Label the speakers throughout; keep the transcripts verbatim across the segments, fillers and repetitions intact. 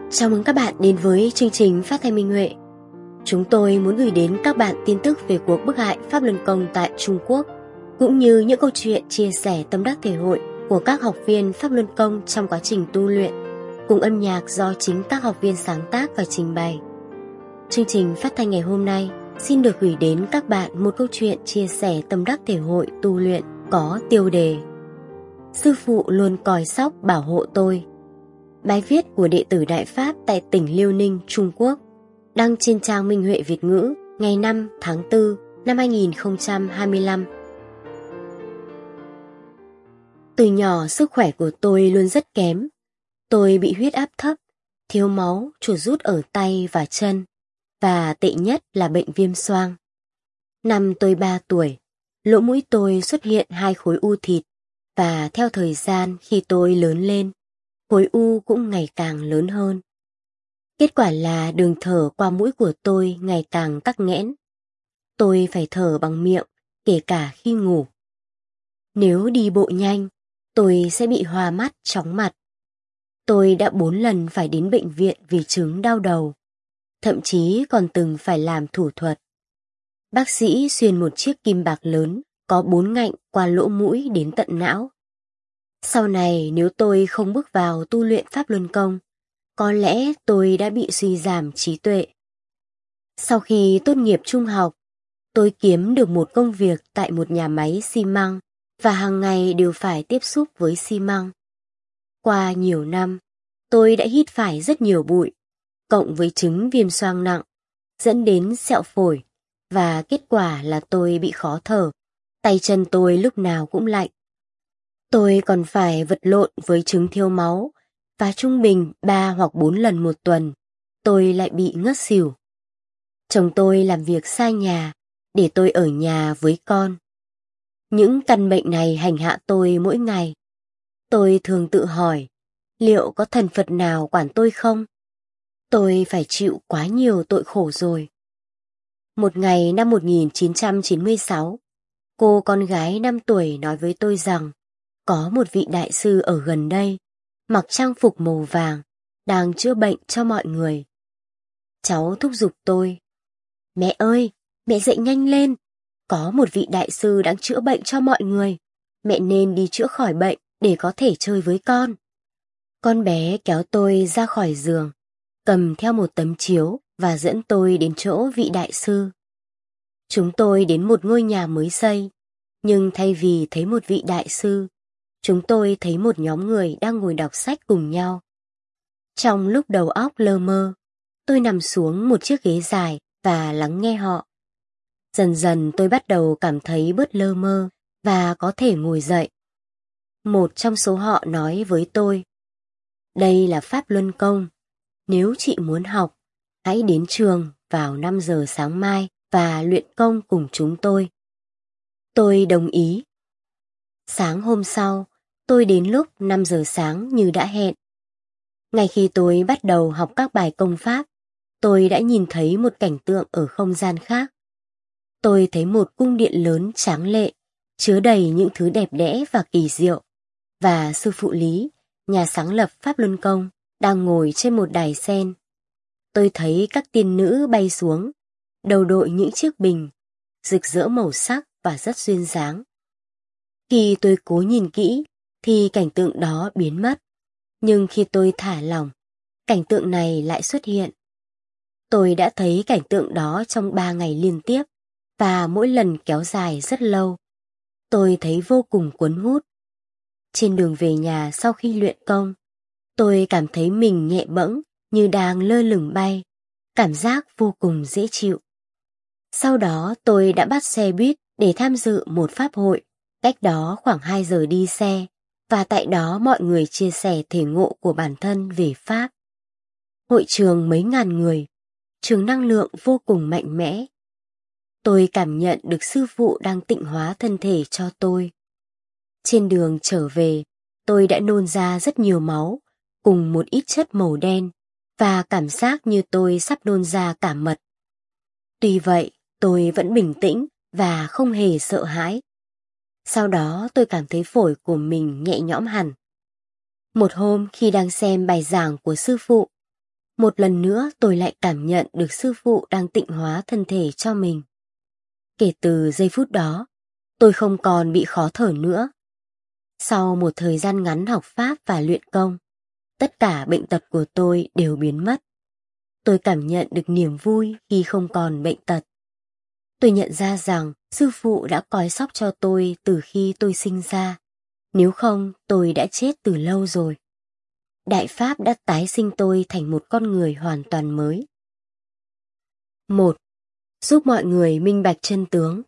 Speaker 1: Chào mừng các bạn đến với chương trình Phát thanh Minh Huệ. Chúng tôi muốn gửi đến các bạn tin tức về cuộc bức hại Pháp Luân Công tại Trung Quốc, cũng như những câu chuyện chia sẻ tâm đắc thể hội của các học viên Pháp Luân Công trong quá trình tu luyện, cùng âm nhạc do chính các học viên sáng tác và trình bày. Chương trình phát thanh ngày hôm nay xin được gửi đến các bạn một câu chuyện chia sẻ tâm đắc thể hội tu luyện có tiêu đề Sư phụ luôn coi sóc bảo hộ tôi. Bài viết của đệ tử Đại Pháp tại tỉnh Liêu Ninh, Trung Quốc, đăng trên trang Minh Huệ Việt ngữ ngày năm tháng tư năm hai nghìn không trăm hai mươi lăm. Từ nhỏ sức khỏe của tôi luôn rất kém. Tôi bị huyết áp thấp, thiếu máu, chuột rút ở tay và chân, và tệ nhất là bệnh viêm xoang. Năm tôi ba tuổi, lỗ mũi tôi xuất hiện hai khối u thịt, và theo thời gian khi tôi lớn lên, khối u cũng ngày càng lớn hơn. Kết quả là đường thở qua mũi của tôi ngày càng tắc nghẽn. Tôi phải thở bằng miệng, kể cả khi ngủ. Nếu đi bộ nhanh, tôi sẽ bị hoa mắt, chóng mặt. Tôi đã bốn lần phải đến bệnh viện vì chứng đau đầu. Thậm chí còn từng phải làm thủ thuật. Bác sĩ xuyên một chiếc kim bạc lớn có bốn ngạnh qua lỗ mũi đến tận não. Sau này nếu tôi không bước vào tu luyện Pháp Luân Công, có lẽ tôi đã bị suy giảm trí tuệ. Sau khi tốt nghiệp trung học, tôi kiếm được một công việc tại một nhà máy xi măng và hàng ngày đều phải tiếp xúc với xi măng. Qua nhiều năm, tôi đã hít phải rất nhiều bụi, cộng với chứng viêm xoang nặng, dẫn đến sẹo phổi, và kết quả là tôi bị khó thở, tay chân tôi lúc nào cũng lạnh. Tôi còn phải vật lộn với chứng thiếu máu, và trung bình ba hoặc bốn lần một tuần, tôi lại bị ngất xỉu. Chồng tôi làm việc xa nhà, để tôi ở nhà với con. Những căn bệnh này hành hạ tôi mỗi ngày. Tôi thường tự hỏi, liệu có thần Phật nào quản tôi không? Tôi phải chịu quá nhiều tội khổ rồi. Một ngày năm một nghìn chín trăm chín mươi sáu, cô con gái năm tuổi nói với tôi rằng, có một vị đại sư ở gần đây, mặc trang phục màu vàng, đang chữa bệnh cho mọi người. Cháu thúc giục tôi, mẹ ơi, mẹ dậy nhanh lên, có một vị đại sư đang chữa bệnh cho mọi người, mẹ nên đi chữa khỏi bệnh để có thể chơi với con. Con bé kéo tôi ra khỏi giường, cầm theo một tấm chiếu và dẫn tôi đến chỗ vị đại sư. Chúng tôi đến một ngôi nhà mới xây, nhưng thay vì thấy một vị đại sư, chúng tôi thấy một nhóm người đang ngồi đọc sách cùng nhau. Trong lúc đầu óc lơ mơ, tôi nằm xuống một chiếc ghế dài và lắng nghe họ. Dần dần tôi bắt đầu cảm thấy bớt lơ mơ và có thể ngồi dậy. Một trong số họ nói với tôi, đây là Pháp Luân Công. Nếu chị muốn học, hãy đến trường vào năm giờ sáng mai và luyện công cùng chúng tôi. Tôi đồng ý. Sáng hôm sau, tôi đến lúc năm giờ sáng như đã hẹn. Ngay khi tôi bắt đầu học các bài công pháp, tôi đã nhìn thấy một cảnh tượng ở không gian khác. Tôi thấy một cung điện lớn tráng lệ, chứa đầy những thứ đẹp đẽ và kỳ diệu. Và sư phụ Lý, nhà sáng lập Pháp Luân Công, đang ngồi trên một đài sen. Tôi thấy các tiên nữ bay xuống, đầu đội những chiếc bình, rực rỡ màu sắc và rất duyên dáng. Khi tôi cố nhìn kỹ, thì cảnh tượng đó biến mất. Nhưng khi tôi thả lỏng, cảnh tượng này lại xuất hiện. Tôi đã thấy cảnh tượng đó trong ba ngày liên tiếp, và mỗi lần kéo dài rất lâu. Tôi thấy vô cùng cuốn hút. Trên đường về nhà sau khi luyện công, tôi cảm thấy mình nhẹ bẫng như đang lơ lửng bay, cảm giác vô cùng dễ chịu. Sau đó tôi đã bắt xe buýt để tham dự một pháp hội, cách đó khoảng hai giờ đi xe, và tại đó mọi người chia sẻ thể ngộ của bản thân về Pháp. Hội trường mấy ngàn người, trường năng lượng vô cùng mạnh mẽ. Tôi cảm nhận được sư phụ đang tịnh hóa thân thể cho tôi. Trên đường trở về, tôi đã nôn ra rất nhiều máu, cùng một ít chất màu đen, và cảm giác như tôi sắp nôn ra cả mật. Tuy vậy, tôi vẫn bình tĩnh và không hề sợ hãi. Sau đó tôi cảm thấy phổi của mình nhẹ nhõm hẳn. Một hôm khi đang xem bài giảng của sư phụ, Một lần nữa tôi lại cảm nhận được sư phụ đang tịnh hóa thân thể cho mình. Kể từ giây phút đó, tôi không còn bị khó thở nữa. Sau một thời gian ngắn học pháp và luyện công, tất cả bệnh tật của tôi đều biến mất. Tôi cảm nhận được niềm vui khi không còn bệnh tật. Tôi nhận ra rằng sư phụ đã coi sóc cho tôi từ khi tôi sinh ra. Nếu không, tôi đã chết từ lâu rồi. Đại Pháp đã tái sinh tôi thành một con người hoàn toàn mới. một. Giúp mọi người minh bạch chân tướng.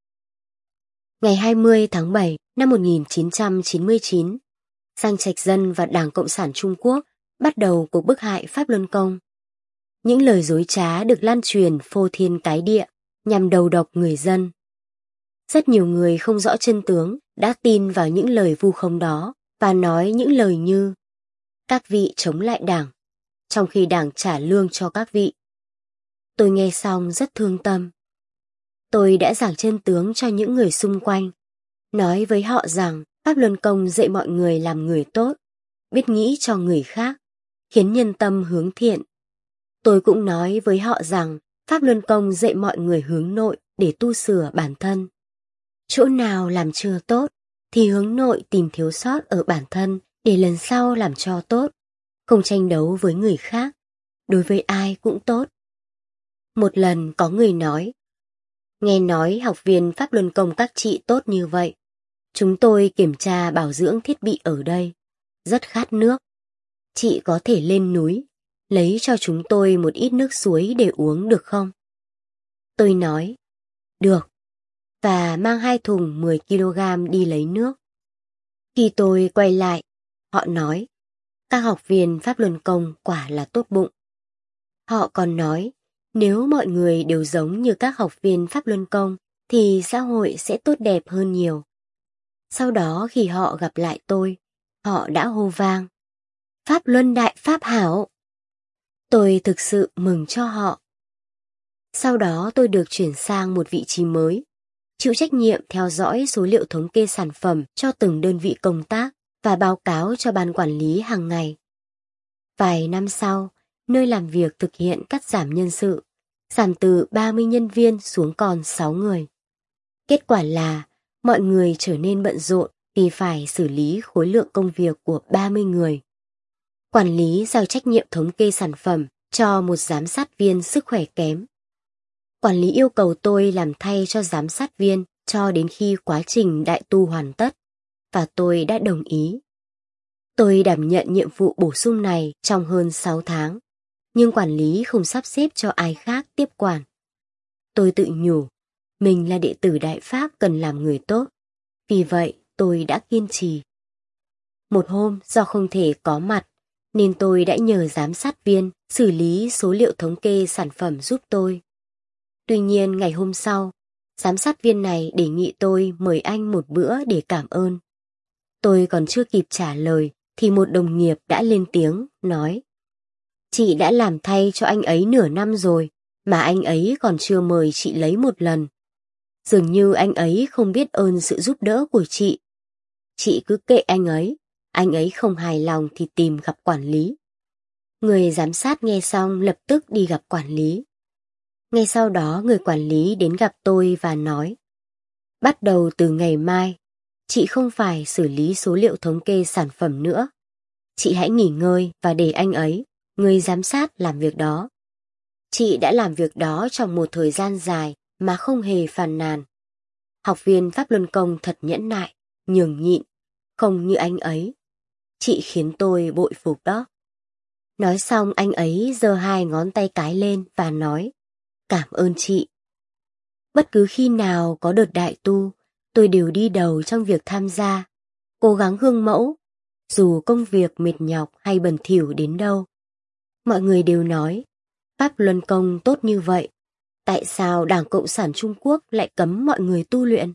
Speaker 1: Ngày hai mươi tháng bảy năm một nghìn chín trăm chín mươi chín, Giang Trạch Dân và Đảng Cộng sản Trung Quốc bắt đầu cuộc bức hại Pháp Luân Công. Những lời dối trá được lan truyền phô thiên cái địa nhằm đầu độc người dân. Rất nhiều người không rõ chân tướng đã tin vào những lời vu khống đó và nói những lời như các vị chống lại Đảng, trong khi Đảng trả lương cho các vị. Tôi nghe xong rất thương tâm. Tôi đã giảng chân tướng cho những người xung quanh, nói với họ rằng Pháp Luân Công dạy mọi người làm người tốt, biết nghĩ cho người khác, khiến nhân tâm hướng thiện. Tôi cũng nói với họ rằng Pháp Luân Công dạy mọi người hướng nội để tu sửa bản thân. Chỗ nào làm chưa tốt thì hướng nội tìm thiếu sót ở bản thân để lần sau làm cho tốt, không tranh đấu với người khác, đối với ai cũng tốt. Một lần có người nói, nghe nói học viên Pháp Luân Công các chị tốt như vậy. Chúng tôi kiểm tra bảo dưỡng thiết bị ở đây, rất khát nước. Chị có thể lên núi, lấy cho chúng tôi một ít nước suối để uống được không? Tôi nói, được, và mang hai thùng mười ki lô gam đi lấy nước. Khi tôi quay lại, họ nói, các học viên Pháp Luân Công quả là tốt bụng. Họ còn nói, nếu mọi người đều giống như các học viên Pháp Luân Công, thì xã hội sẽ tốt đẹp hơn nhiều. Sau đó khi họ gặp lại tôi, họ đã hô vang, Pháp Luân Đại Pháp Hảo. Tôi thực sự mừng cho họ. Sau đó tôi được chuyển sang một vị trí mới, chịu trách nhiệm theo dõi số liệu thống kê sản phẩm cho từng đơn vị công tác và báo cáo cho ban quản lý hàng ngày. Vài năm sau, nơi làm việc thực hiện cắt giảm nhân sự, giảm từ ba mươi nhân viên xuống còn sáu người. Kết quả là mọi người trở nên bận rộn vì phải xử lý khối lượng công việc của ba mươi người. Quản lý giao trách nhiệm thống kê sản phẩm cho một giám sát viên sức khỏe kém. Quản lý yêu cầu tôi làm thay cho giám sát viên cho đến khi quá trình đại tu hoàn tất, và tôi đã đồng ý. Tôi đảm nhận nhiệm vụ bổ sung này trong hơn sáu tháng, nhưng quản lý không sắp xếp cho ai khác tiếp quản. Tôi tự nhủ, mình là đệ tử Đại Pháp cần làm người tốt, vì vậy tôi đã kiên trì. Một hôm do không thể có mặt, nên tôi đã nhờ giám sát viên xử lý số liệu thống kê sản phẩm giúp tôi. Tuy nhiên ngày hôm sau, giám sát viên này đề nghị tôi mời anh một bữa để cảm ơn. Tôi còn chưa kịp trả lời thì một đồng nghiệp đã lên tiếng, nói: Chị đã làm thay cho anh ấy nửa năm rồi, mà anh ấy còn chưa mời chị lấy một lần. Dường như anh ấy không biết ơn sự giúp đỡ của chị. Chị cứ kệ anh ấy, anh ấy không hài lòng thì tìm gặp quản lý. Người giám sát nghe xong lập tức đi gặp quản lý. Ngay sau đó người quản lý đến gặp tôi và nói: Bắt đầu từ ngày mai, chị không phải xử lý số liệu thống kê sản phẩm nữa. Chị hãy nghỉ ngơi và để anh ấy, người giám sát, làm việc đó. Chị đã làm việc đó trong một thời gian dài mà không hề phàn nàn. Học viên Pháp Luân Công thật nhẫn nại, nhường nhịn, không như anh ấy. Chị khiến tôi bội phục đó. Nói xong anh ấy giơ hai ngón tay cái lên và nói: Cảm ơn chị. Bất cứ khi nào có đợt đại tu, tôi đều đi đầu trong việc tham gia, cố gắng gương mẫu, dù công việc mệt nhọc hay bẩn thỉu đến đâu. Mọi người đều nói, Pháp Luân Công tốt như vậy, tại sao Đảng Cộng sản Trung Quốc lại cấm mọi người tu luyện?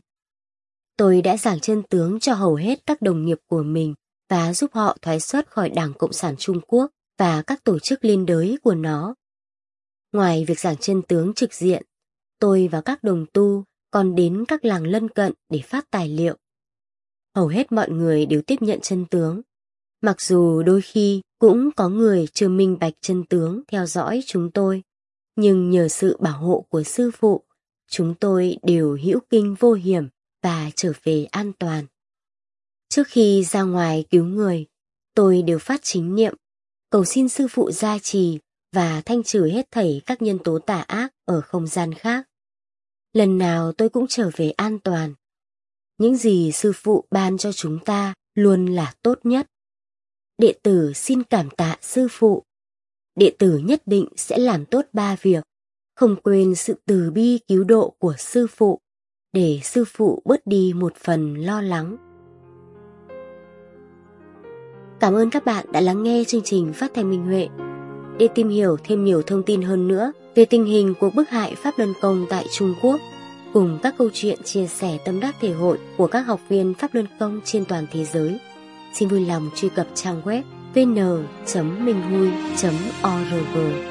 Speaker 1: Tôi đã giảng chân tướng cho hầu hết các đồng nghiệp của mình và giúp họ thoái xuất khỏi Đảng Cộng sản Trung Quốc và các tổ chức liên đới của nó. Ngoài việc giảng chân tướng trực diện, tôi và các đồng tu còn đến các làng lân cận để phát tài liệu. Hầu hết mọi người đều tiếp nhận chân tướng. Mặc dù đôi khi cũng có người chưa minh bạch chân tướng theo dõi chúng tôi, nhưng nhờ sự bảo hộ của sư phụ, chúng tôi đều hữu kinh vô hiểm và trở về an toàn. Trước khi ra ngoài cứu người, tôi đều phát chính niệm, cầu xin sư phụ gia trì và thanh trừ hết thảy các nhân tố tà ác ở không gian khác. Lần nào tôi cũng trở về an toàn. Những gì sư phụ ban cho chúng ta luôn là tốt nhất. Đệ tử xin cảm tạ sư phụ. Đệ tử nhất định sẽ làm tốt ba việc, không quên sự từ bi cứu độ của sư phụ, để sư phụ bớt đi một phần lo lắng. Cảm ơn các bạn đã lắng nghe chương trình Phát thanh Minh Huệ. Để tìm hiểu thêm nhiều thông tin hơn nữa về tình hình cuộc bức hại Pháp Luân Công tại Trung Quốc, cùng các câu chuyện chia sẻ tâm đắc thể hội của các học viên Pháp Luân Công trên toàn thế giới, xin vui lòng truy cập trang web vê en chấm minh hui chấm o r g.